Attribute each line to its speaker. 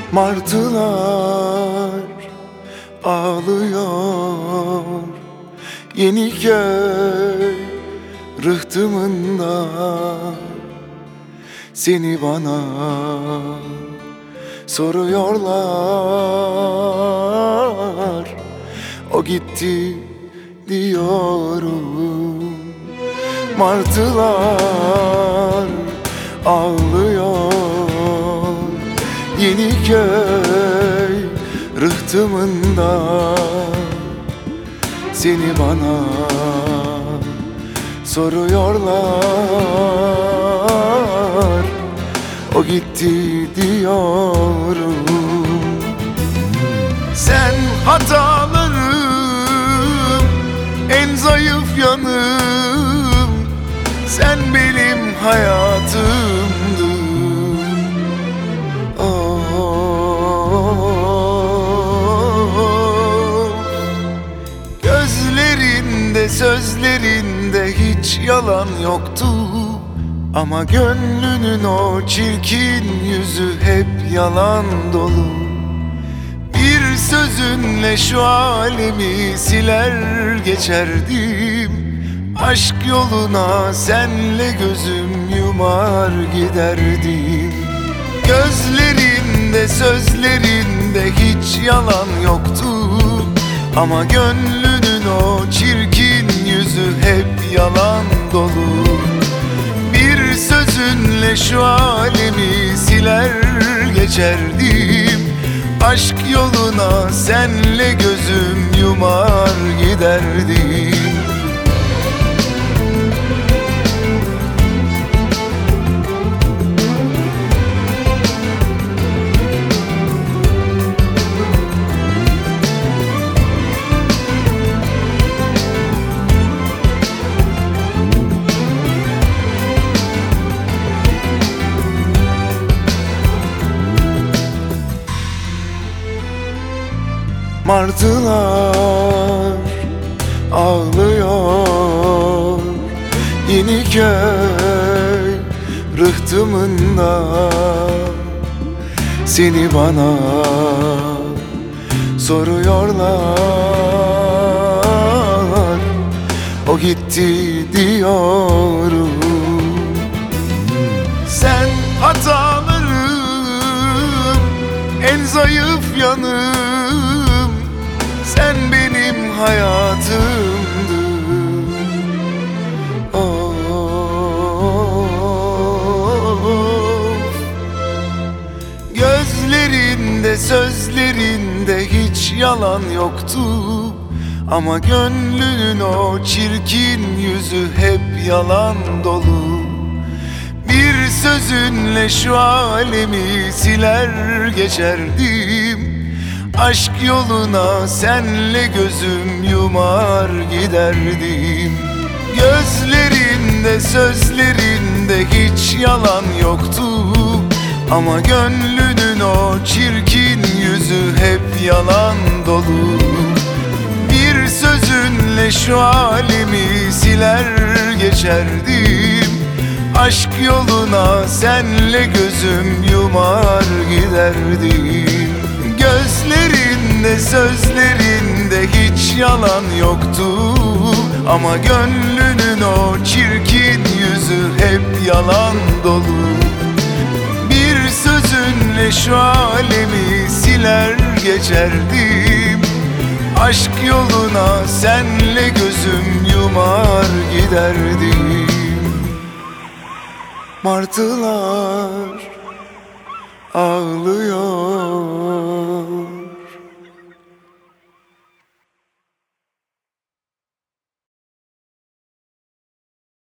Speaker 1: Martılar ağlıyor Yeniköy rıhtımında. Seni bana soruyorlar, o gitti diyorum. Martılar ağlıyor Yeniköy rıhtımında. Seni bana soruyorlar, o gitti diyorum. Sen hatalarım, en zayıf yanım. Sen benim hayatımdın. Gözlerinde, sözlerinde hiç yalan yoktu. Ama gönlünün o çirkin yüzü hep yalan dolu. Bir sözünle şu alemi siler geçerdim. Aşk yoluna senle gözüm yumar giderdim. Gözlerinde, sözlerinde hiç yalan yoktu. Ama gönlünün o çirkin yüzü hep yalan dolu. Bir sözünle şu alemi siler geçerdim. Aşk yoluna senle gözüm yumar giderdim. Martılar ağlıyor Yeniköy rıhtımında. Seni bana soruyorlar, o gitti diyorum. Sen hatalarım, en zayıf yanım. Sen benim hayatımdın. Gözlerinde, sözlerinde hiç yalan yoktu. Ama gönlünün o çirkin yüzü hep yalan dolu. Bir sözünle şu alemi siler geçerdim. Aşk yoluna senle gözüm yumar giderdim. Gözlerinde, sözlerinde hiç yalan yoktu. Ama gönlünün o çirkin yüzü hep yalan dolu. Bir sözünle şu alemi siler geçerdim. Aşk yoluna senle gözüm yumar giderdim. Gözlerinde, sözlerinde hiç yalan yoktu. Ama gönlünün o çirkin yüzü hep yalan dolu. Bir sözünle şu alemi siler geçerdim. Aşk yoluna senle gözüm yumar giderdim. Martılar ağlıyor